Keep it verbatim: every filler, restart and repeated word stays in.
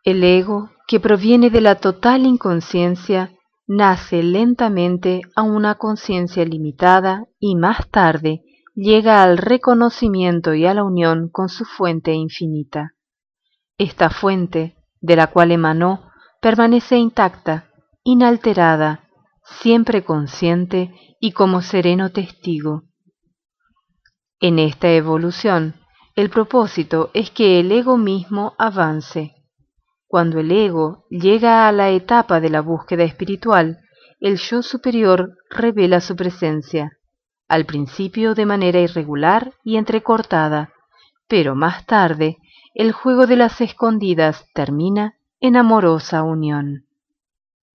El ego, que proviene de la total inconsciencia, nace lentamente a una conciencia limitada y más tarde llega al reconocimiento y a la unión con su fuente infinita. Esta fuente, de la cual emanó, permanece intacta, inalterada, siempre consciente y como sereno testigo. En esta evolución, el propósito es que el ego mismo avance. Cuando el ego llega a la etapa de la búsqueda espiritual, el yo superior revela su presencia, al principio de manera irregular y entrecortada, pero más tarde el juego de las escondidas termina en amorosa unión.